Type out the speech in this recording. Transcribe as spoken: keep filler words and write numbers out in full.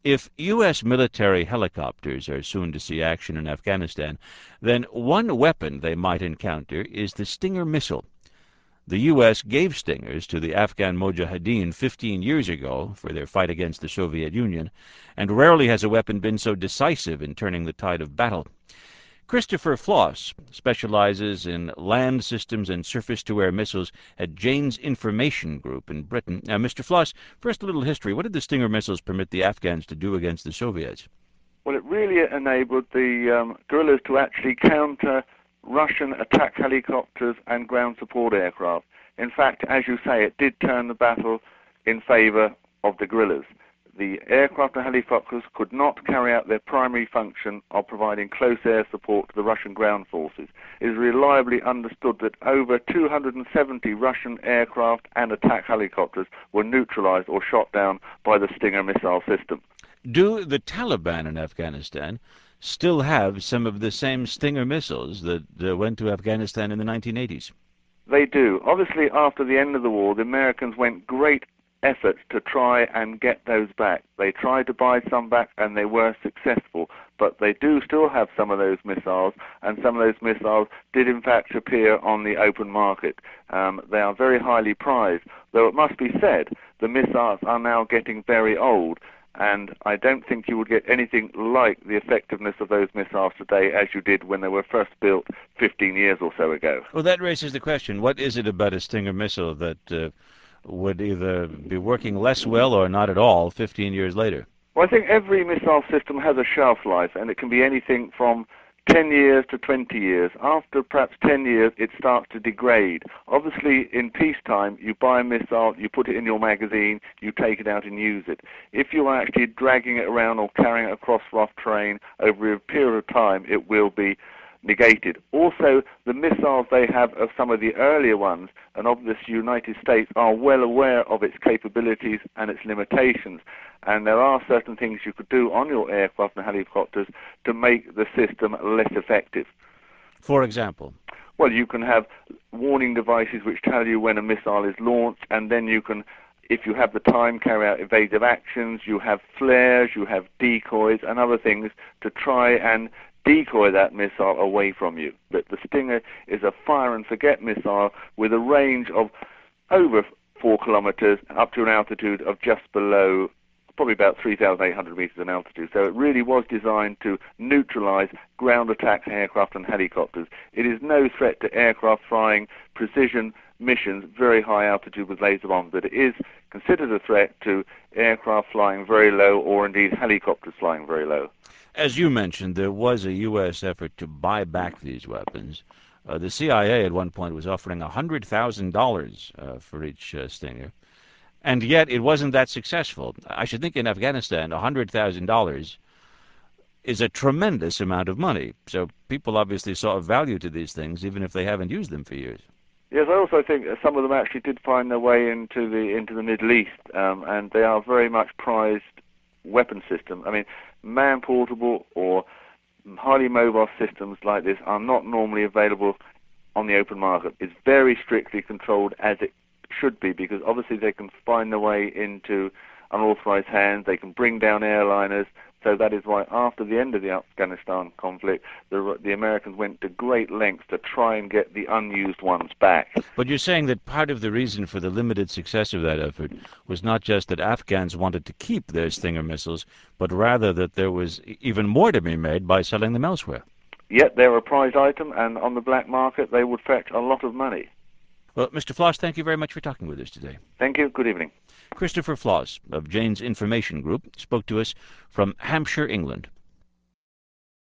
If U S military helicopters are soon to see action in Afghanistan, then one weapon they might encounter is the Stinger missile. The U S gave Stingers to the Afghan Mujahideen fifteen years ago for their fight against the Soviet Union, and rarely has a weapon been so decisive in turning the tide of battle. Christopher Floss specializes in land systems and surface-to-air missiles at Jane's Information Group in Britain. Now, Mister Floss, first a little history. What did the Stinger missiles permit the Afghans to do against the Soviets? Well, it really enabled the um, guerrillas to actually counter Russian attack helicopters and ground support aircraft. In fact, as you say, it did turn the battle in favor of the guerrillas. The aircraft and helicopters could not carry out their primary function of providing close air support to the Russian ground forces. It is reliably understood that over two hundred seventy Russian aircraft and attack helicopters were neutralized or shot down by the Stinger missile system. Do the Taliban in Afghanistan still have some of the same Stinger missiles that uh, went to Afghanistan in the nineteen eighties? They do. Obviously, after the end of the war, the Americans went great efforts to try and get those back. They tried to buy some back and they were successful, but they do still have some of those missiles, and some of those missiles did in fact appear on the open market. Um, they are very highly prized, though it must be said the missiles are now getting very old, and I don't think you would get anything like the effectiveness of those missiles today as you did when they were first built fifteen years or so ago. Well, that raises the question, what is it about a Stinger missile that uh, would either be working less well or not at all fifteen years later? Well, I think every missile system has a shelf life, and it can be anything from ten years to twenty years. After perhaps ten years, it starts to degrade. Obviously, in peacetime, you buy a missile, you put it in your magazine, you take it out and use it. If you are actually dragging it around or carrying it across rough terrain over a period of time, it will be negated. Also, the missiles they have of some of the earlier ones and of this United States are well aware of its capabilities and its limitations, and there are certain things you could do on your aircraft and helicopters to make the system less effective. For example? Well, you can have warning devices which tell you when a missile is launched, and then you can, if you have the time, carry out evasive actions. You have flares, you have decoys and other things to try and decoy that missile away from you. But the Stinger is a fire-and-forget missile with a range of over four kilometers up to an altitude of just below, probably about three thousand eight hundred meters in altitude. So it really was designed to neutralize ground attack aircraft and helicopters. It is no threat to aircraft flying precision missions, very high altitude with laser bombs, but it is considered a threat to aircraft flying very low, or indeed helicopters flying very low. As you mentioned, there was a U S effort to buy back these weapons. Uh, the C I A at one point was offering one hundred thousand dollars uh, for each uh, Stinger, and yet it wasn't that successful. I should think in Afghanistan, one hundred thousand dollars is a tremendous amount of money, so people obviously saw a value to these things, even if they haven't used them for years. Yes, I also think that some of them actually did find their way into the into the Middle East, um, and they are very much prized weapon system. I mean, man-portable or highly mobile systems like this are not normally available on the open market. It's very strictly controlled, as it should be, because obviously they can find their way into unauthorized hands, they can bring down airliners. So that is why after the end of the Afghanistan conflict, the, the Americans went to great lengths to try and get the unused ones back. But you're saying that part of the reason for the limited success of that effort was not just that Afghans wanted to keep their Stinger missiles, but rather that there was even more to be made by selling them elsewhere. Yet they're a prized item, and on the black market they would fetch a lot of money. Well, Mister Floss, thank you very much for talking with us today. Thank you. Good evening. Christopher Floss of Jane's Information Group spoke to us from Hampshire, England.